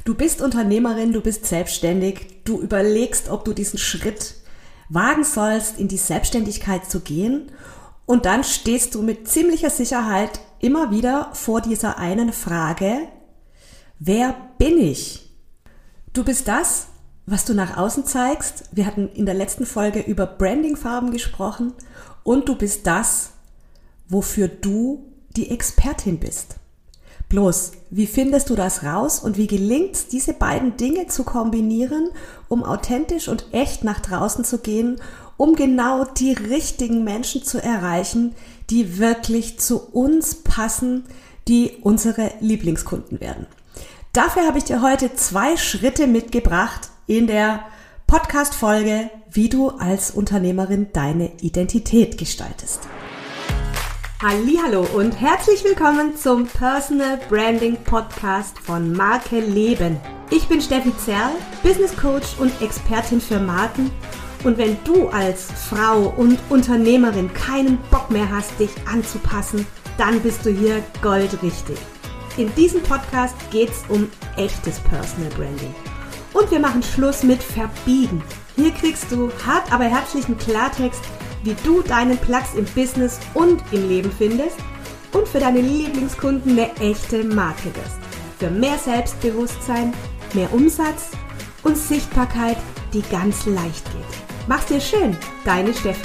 Du bist Unternehmerin, du bist selbstständig, du überlegst, ob du diesen Schritt wagen sollst, in die Selbstständigkeit zu gehen, und dann stehst du mit ziemlicher Sicherheit immer wieder vor dieser einen Frage: Wer bin ich? Du bist das, was du nach außen zeigst. Wir hatten in der letzten Folge über Brandingfarben gesprochen, und du bist das, wofür du die Expertin bist. Bloß, wie findest du das raus und wie gelingt es, diese beiden Dinge zu kombinieren, um authentisch und echt nach draußen zu gehen, um genau die richtigen Menschen zu erreichen, die wirklich zu uns passen, die unsere Lieblingskunden werden? Dafür habe ich dir heute 2 Schritte mitgebracht in der Podcast-Folge, wie du als Unternehmerin deine Identität gestaltest. Hallihallo und herzlich willkommen zum Personal Branding Podcast von Marke Leben. Ich bin Steffi Zerl, Business Coach und Expertin für Marken. Und wenn du als Frau und Unternehmerin keinen Bock mehr hast, dich anzupassen, dann bist du hier goldrichtig. In diesem Podcast geht es um echtes Personal Branding. Und wir machen Schluss mit Verbiegen. Hier kriegst du hart, aber herzlichen Klartext, wie du deinen Platz im Business und im Leben findest und für deine Lieblingskunden eine echte Marke wirst. Für mehr Selbstbewusstsein, mehr Umsatz und Sichtbarkeit, die ganz leicht geht. Mach's dir schön, deine Steffi.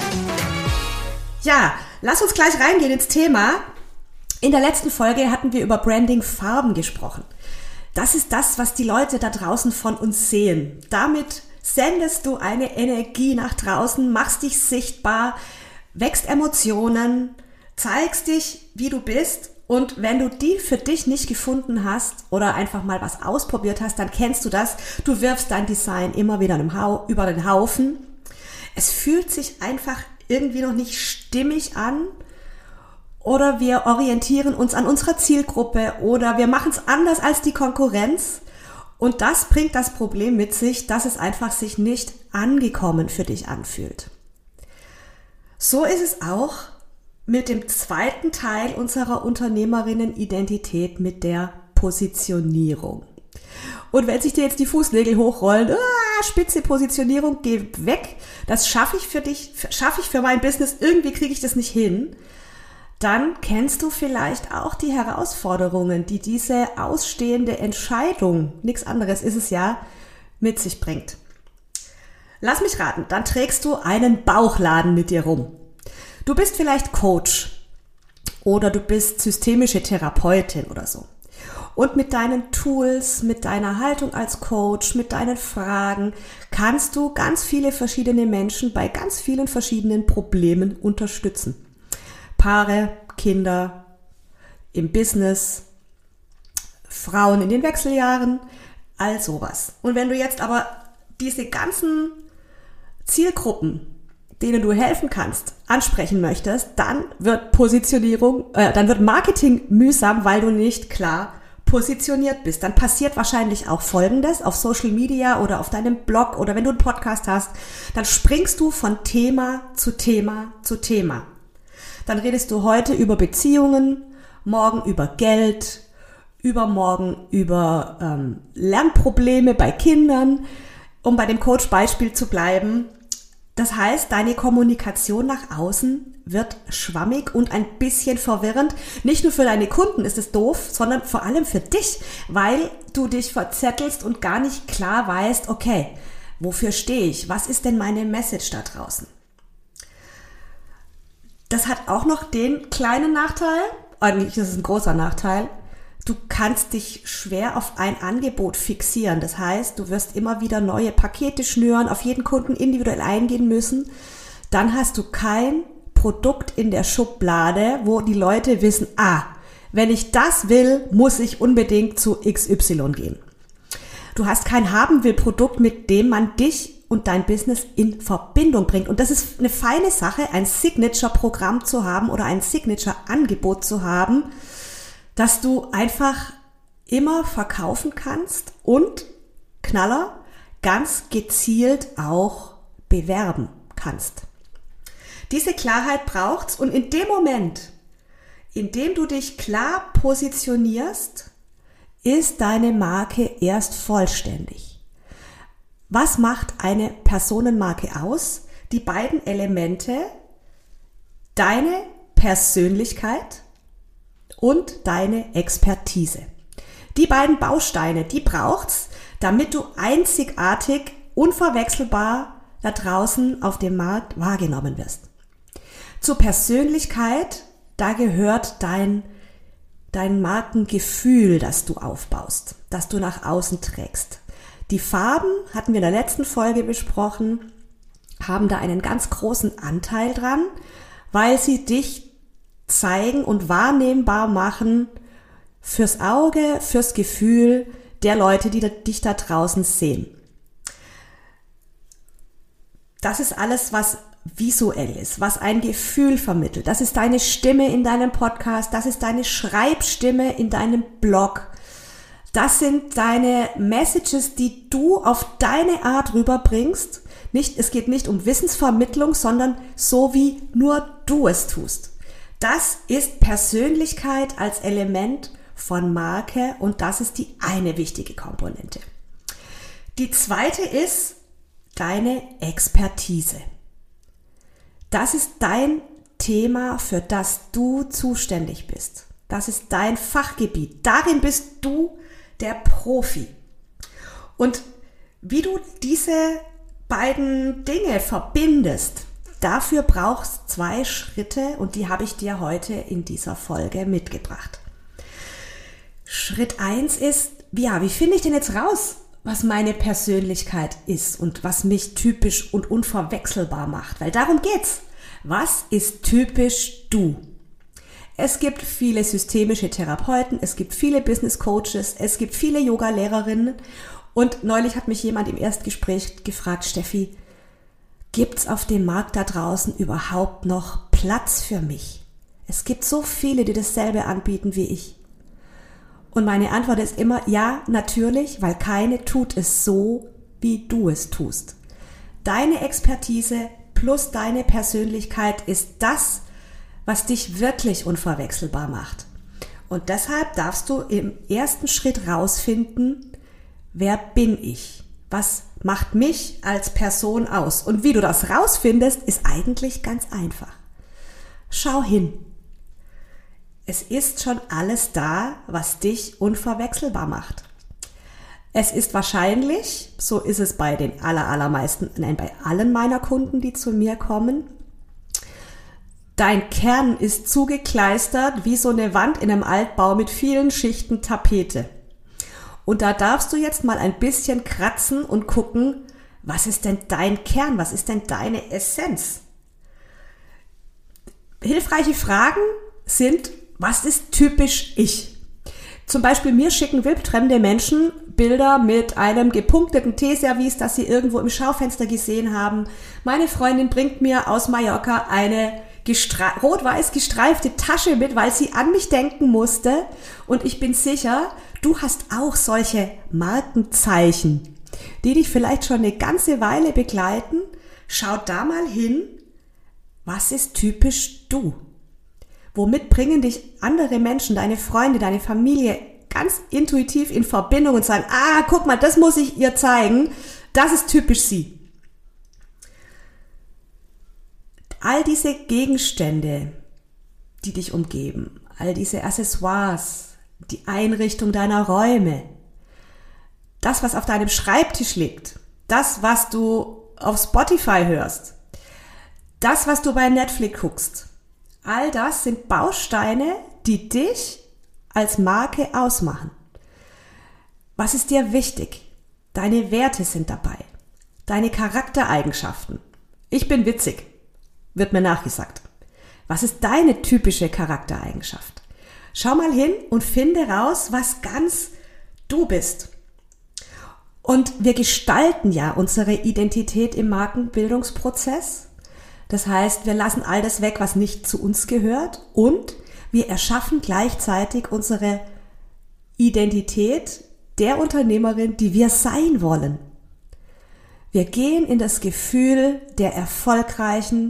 Ja, lass uns gleich reingehen ins Thema. In der letzten Folge hatten wir über Branding-Farben gesprochen. Das ist das, was die Leute da draußen von uns sehen. Damit sendest du eine Energie nach draußen, machst dich sichtbar, wächst Emotionen, zeigst dich, wie du bist. Und wenn du die für dich nicht gefunden hast oder einfach mal was ausprobiert hast, dann kennst du das. Du wirfst dein Design immer wieder über den Haufen. Es fühlt sich einfach irgendwie noch nicht stimmig an. Oder wir orientieren uns an unserer Zielgruppe oder wir machen es anders als die Konkurrenz. Und das bringt das Problem mit sich, dass es einfach sich nicht angekommen für dich anfühlt. So ist es auch mit dem zweiten Teil unserer Unternehmerinnen-Identität, mit der Positionierung. Und wenn sich dir jetzt die Fußnägel hochrollen, spitze Positionierung, geh weg, das schaffe ich für dich, schaffe ich für mein Business, irgendwie kriege ich das nicht hin, dann kennst du vielleicht auch die Herausforderungen, die diese ausstehende Entscheidung, nichts anderes ist es ja, mit sich bringt. Lass mich raten, dann trägst du einen Bauchladen mit dir rum. Du bist vielleicht Coach oder du bist systemische Therapeutin oder so. Und mit deinen Tools, mit deiner Haltung als Coach, mit deinen Fragen kannst du ganz viele verschiedene Menschen bei ganz vielen verschiedenen Problemen unterstützen. Paare, Kinder, im Business, Frauen in den Wechseljahren, all sowas. Und wenn du jetzt aber diese ganzen Zielgruppen, denen du helfen kannst, ansprechen möchtest, dann wird Marketing mühsam, weil du nicht klar positioniert bist. Dann passiert wahrscheinlich auch Folgendes auf Social Media oder auf deinem Blog oder wenn du einen Podcast hast, dann springst du von Thema zu Thema zu Thema. Dann redest du heute über Beziehungen, morgen über Geld, übermorgen über Lernprobleme bei Kindern, um bei dem Coach-Beispiel zu bleiben. Das heißt, deine Kommunikation nach außen wird schwammig und ein bisschen verwirrend. Nicht nur für deine Kunden ist es doof, sondern vor allem für dich, weil du dich verzettelst und gar nicht klar weißt, okay, wofür stehe ich? Was ist denn meine Message da draußen? Das hat auch noch den kleinen Nachteil, eigentlich das ist ein großer Nachteil, du kannst dich schwer auf ein Angebot fixieren. Das heißt, du wirst immer wieder neue Pakete schnüren, auf jeden Kunden individuell eingehen müssen. Dann hast du kein Produkt in der Schublade, wo die Leute wissen, wenn ich das will, muss ich unbedingt zu XY gehen. Du hast kein Haben-will-Produkt, mit dem man dich und dein Business in Verbindung bringt. Und das ist eine feine Sache, ein Signature-Programm zu haben oder ein Signature-Angebot zu haben, dass du einfach immer verkaufen kannst und, Knaller, ganz gezielt auch bewerben kannst. Diese Klarheit braucht's und in dem Moment, in dem du dich klar positionierst, ist deine Marke erst vollständig. Was macht eine Personenmarke aus? Die beiden Elemente, deine Persönlichkeit und deine Expertise. Die beiden Bausteine, die braucht's, damit du einzigartig, unverwechselbar da draußen auf dem Markt wahrgenommen wirst. Zur Persönlichkeit, da gehört dein Markengefühl, das du aufbaust, das du nach außen trägst. Die Farben, hatten wir in der letzten Folge besprochen, haben da einen ganz großen Anteil dran, weil sie dich zeigen und wahrnehmbar machen fürs Auge, fürs Gefühl der Leute, die dich da draußen sehen. Das ist alles, was visuell ist, was ein Gefühl vermittelt. Das ist deine Stimme in deinem Podcast, das ist deine Schreibstimme in deinem Blog. Das sind deine Messages, die du auf deine Art rüberbringst. Es geht nicht um Wissensvermittlung, sondern so wie nur du es tust. Das ist Persönlichkeit als Element von Marke und das ist die eine wichtige Komponente. Die zweite ist deine Expertise. Das ist dein Thema, für das du zuständig bist. Das ist dein Fachgebiet. Darin bist du der Profi. Und wie du diese beiden Dinge verbindest, dafür brauchst du 2 Schritte und die habe ich dir heute in dieser Folge mitgebracht. Schritt 1 ist, wie finde ich denn jetzt raus, was meine Persönlichkeit ist und was mich typisch und unverwechselbar macht? Weil darum geht's. Was ist typisch du? Es gibt viele systemische Therapeuten, es gibt viele Business Coaches, es gibt viele Yoga-Lehrerinnen und neulich hat mich jemand im Erstgespräch gefragt, Steffi, gibt's auf dem Markt da draußen überhaupt noch Platz für mich? Es gibt so viele, die dasselbe anbieten wie ich. Und meine Antwort ist immer, ja, natürlich, weil keine tut es so, wie du es tust. Deine Expertise plus deine Persönlichkeit ist das, was dich wirklich unverwechselbar macht. Und deshalb darfst du im ersten Schritt rausfinden, wer bin ich? Was macht mich als Person aus? Und wie du das rausfindest, ist eigentlich ganz einfach. Schau hin. Es ist schon alles da, was dich unverwechselbar macht. Es ist wahrscheinlich, so ist es bei den bei allen meiner Kunden, die zu mir kommen, dein Kern ist zugekleistert wie so eine Wand in einem Altbau mit vielen Schichten Tapete. Und da darfst du jetzt mal ein bisschen kratzen und gucken, was ist denn dein Kern, was ist denn deine Essenz? Hilfreiche Fragen sind, was ist typisch ich? Zum Beispiel mir schicken wildfremde Menschen Bilder mit einem gepunkteten Teeservice, das sie irgendwo im Schaufenster gesehen haben. Meine Freundin bringt mir aus Mallorca eine rot-weiß gestreifte Tasche mit, weil sie an mich denken musste. Und ich bin sicher, du hast auch solche Markenzeichen, die dich vielleicht schon eine ganze Weile begleiten. Schau da mal hin, was ist typisch du? Womit bringen dich andere Menschen, deine Freunde, deine Familie ganz intuitiv in Verbindung und sagen, guck mal, das muss ich ihr zeigen, das ist typisch sie. All diese Gegenstände, die dich umgeben, all diese Accessoires, die Einrichtung deiner Räume, das, was auf deinem Schreibtisch liegt, das, was du auf Spotify hörst, das, was du bei Netflix guckst, all das sind Bausteine, die dich als Marke ausmachen. Was ist dir wichtig? Deine Werte sind dabei. Deine Charaktereigenschaften. Ich bin witzig, wird mir nachgesagt. Was ist deine typische Charaktereigenschaft? Schau mal hin und finde raus, was ganz du bist. Und wir gestalten ja unsere Identität im Markenbildungsprozess. Das heißt, wir lassen all das weg, was nicht zu uns gehört und wir erschaffen gleichzeitig unsere Identität der Unternehmerin, die wir sein wollen. Wir gehen in das Gefühl der erfolgreichen,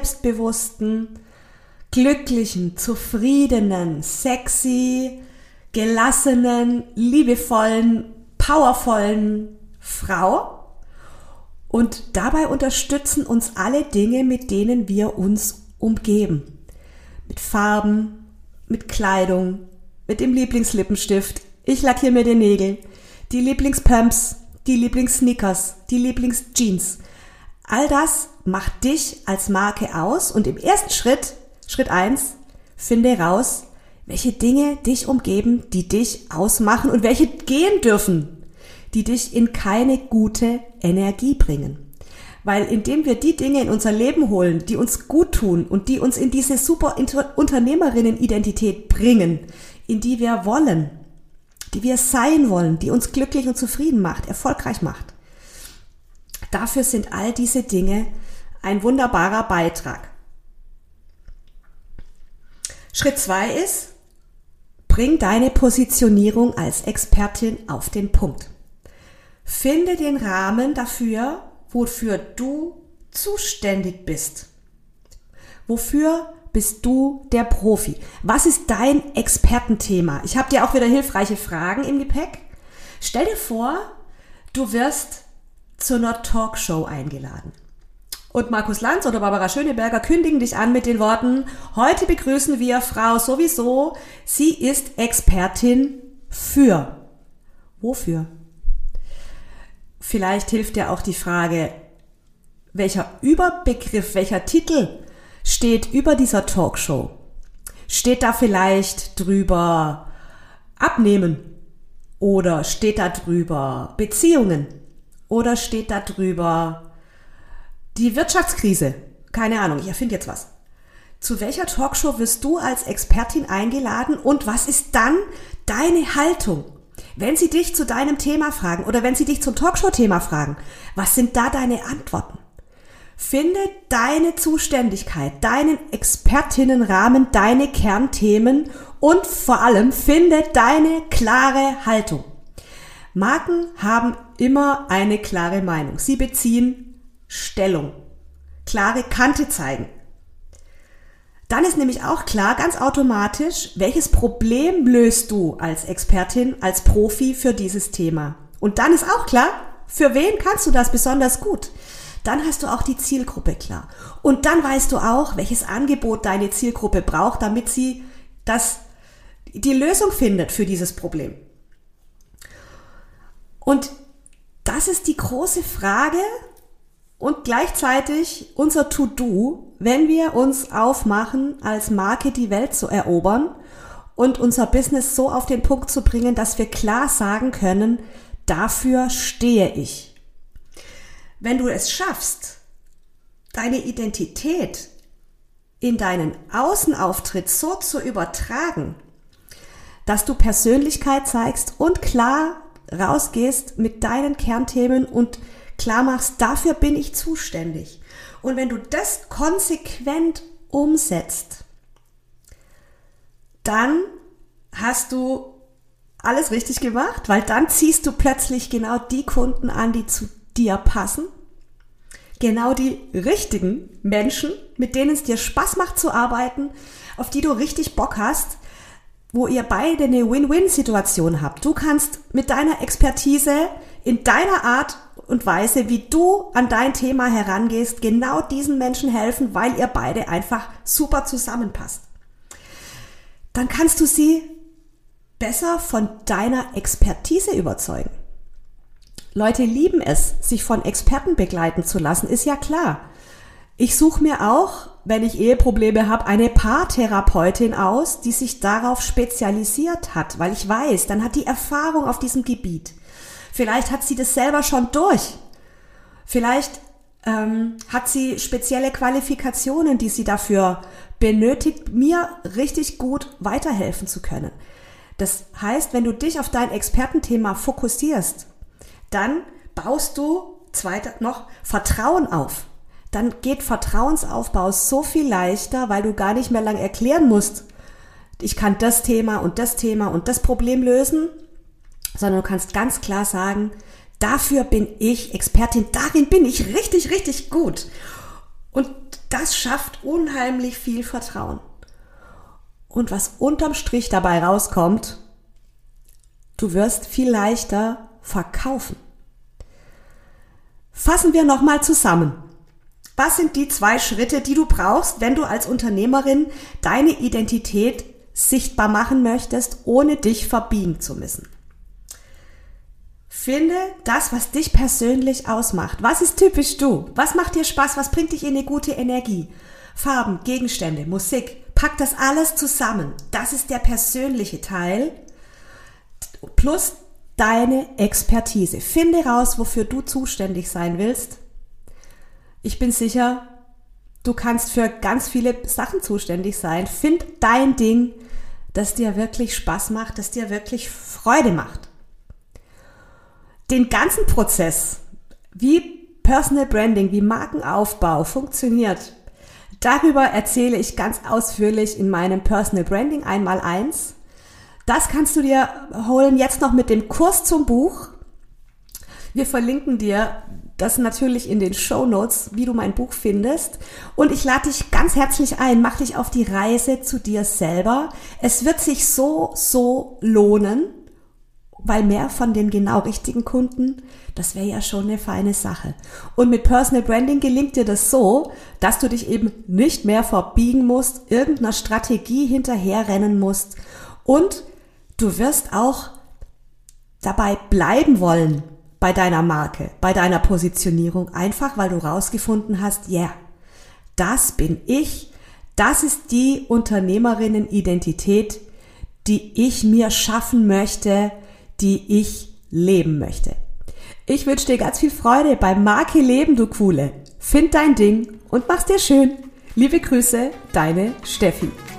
selbstbewussten, glücklichen, zufriedenen, sexy, gelassenen, liebevollen, powervollen Frau. Und dabei unterstützen uns alle Dinge, mit denen wir uns umgeben. Mit Farben, mit Kleidung, mit dem Lieblingslippenstift. Ich lackiere mir die Nägel. Die Lieblingspumps, die Lieblingssneakers, die Lieblingsjeans. All das macht dich als Marke aus. Und im ersten Schritt, Schritt 1, finde raus, welche Dinge dich umgeben, die dich ausmachen und welche gehen dürfen, die dich in keine gute Energie bringen. Weil indem wir die Dinge in unser Leben holen, die uns gut tun und die uns in diese super Unternehmerinnen-Identität bringen, in die wir wollen, die wir sein wollen, die uns glücklich und zufrieden macht, erfolgreich macht. Dafür sind all diese Dinge ein wunderbarer Beitrag. Schritt 2 ist, bring deine Positionierung als Expertin auf den Punkt. Finde den Rahmen dafür, wofür du zuständig bist. Wofür bist du der Profi? Was ist dein Expertenthema? Ich habe dir auch wieder hilfreiche Fragen im Gepäck. Stell dir vor, du wirst zu einer Talkshow eingeladen. Und Markus Lanz oder Barbara Schöneberger kündigen dich an mit den Worten, heute begrüßen wir Frau sowieso, sie ist Expertin für. Wofür? Vielleicht hilft dir auch die Frage, welcher Überbegriff, welcher Titel steht über dieser Talkshow? Steht da vielleicht drüber Abnehmen? Oder steht da drüber Beziehungen? Oder steht da drüber die Wirtschaftskrise? Keine Ahnung, ich erfinde jetzt was. Zu welcher Talkshow wirst du als Expertin eingeladen und was ist dann deine Haltung? Wenn sie dich zu deinem Thema fragen oder wenn sie dich zum Talkshow-Thema fragen, was sind da deine Antworten? Finde deine Zuständigkeit, deinen Expertinnenrahmen, deine Kernthemen und vor allem finde deine klare Haltung. Marken haben immer eine klare Meinung. Sie beziehen Stellung, klare Kante zeigen. Dann ist nämlich auch klar, ganz automatisch, welches Problem löst du als Expertin, als Profi für dieses Thema. Und dann ist auch klar, für wen kannst du das besonders gut. Dann hast du auch die Zielgruppe klar. Und dann weißt du auch, welches Angebot deine Zielgruppe braucht, damit sie die Lösung findet für dieses Problem. Und das ist die große Frage und gleichzeitig unser To-Do, wenn wir uns aufmachen, als Marke die Welt zu erobern und unser Business so auf den Punkt zu bringen, dass wir klar sagen können, dafür stehe ich. Wenn du es schaffst, deine Identität in deinen Außenauftritt so zu übertragen, dass du Persönlichkeit zeigst und klar rausgehst mit deinen Kernthemen und klar machst, dafür bin ich zuständig. Und wenn du das konsequent umsetzt, dann hast du alles richtig gemacht, weil dann ziehst du plötzlich genau die Kunden an, die zu dir passen. Genau die richtigen Menschen, mit denen es dir Spaß macht zu arbeiten, auf die du richtig Bock hast, wo ihr beide eine Win-Win-Situation habt. Du kannst mit deiner Expertise in deiner Art und Weise, wie du an dein Thema herangehst, genau diesen Menschen helfen, weil ihr beide einfach super zusammenpasst. Dann kannst du sie besser von deiner Expertise überzeugen. Leute lieben es, sich von Experten begleiten zu lassen, ist ja klar. Ich suche mir auch, wenn ich Eheprobleme habe, eine Paartherapeutin aus, die sich darauf spezialisiert hat, weil ich weiß, dann hat die Erfahrung auf diesem Gebiet. Vielleicht hat sie das selber schon durch. Vielleicht hat sie spezielle Qualifikationen, die sie dafür benötigt, mir richtig gut weiterhelfen zu können. Das heißt, wenn du dich auf dein Expertenthema fokussierst, dann baust du noch Vertrauen auf. Dann geht Vertrauensaufbau so viel leichter, weil du gar nicht mehr lang erklären musst, ich kann das Thema und das Problem lösen, sondern du kannst ganz klar sagen, dafür bin ich Expertin, darin bin ich richtig, richtig gut. Und das schafft unheimlich viel Vertrauen. Und was unterm Strich dabei rauskommt, Du wirst viel leichter verkaufen. Fassen wir nochmal zusammen. Was sind die 2 Schritte, die du brauchst, wenn du als Unternehmerin deine Identität sichtbar machen möchtest, ohne dich verbiegen zu müssen? Finde das, was dich persönlich ausmacht. Was ist typisch du? Was macht dir Spaß? Was bringt dich in eine gute Energie? Farben, Gegenstände, Musik. Pack das alles zusammen. Das ist der persönliche Teil. Plus deine Expertise. Finde raus, wofür du zuständig sein willst. Ich bin sicher, du kannst für ganz viele Sachen zuständig sein. Find dein Ding, das dir wirklich Spaß macht, das dir wirklich Freude macht. Den ganzen Prozess, wie Personal Branding, wie Markenaufbau funktioniert, darüber erzähle ich ganz ausführlich in meinem Personal Branding 1x1. Das kannst du dir holen jetzt noch mit dem Kurs zum Buch. Wir verlinken dir das natürlich in den Shownotes, wie du mein Buch findest. Und ich lade dich ganz herzlich ein, mach dich auf die Reise zu dir selber. Es wird sich so lohnen, weil mehr von den genau richtigen Kunden, das wäre ja schon eine feine Sache. Und mit Personal Branding gelingt dir das so, dass du dich eben nicht mehr verbiegen musst, irgendeiner Strategie hinterherrennen musst und du wirst auch dabei bleiben wollen bei deiner Marke, bei deiner Positionierung, einfach weil du rausgefunden hast, das bin ich, das ist die Unternehmerinnen-Identität, die ich mir schaffen möchte, die ich leben möchte. Ich wünsche dir ganz viel Freude beim Marke leben, du Coole. Find dein Ding und mach's dir schön. Liebe Grüße, deine Steffi.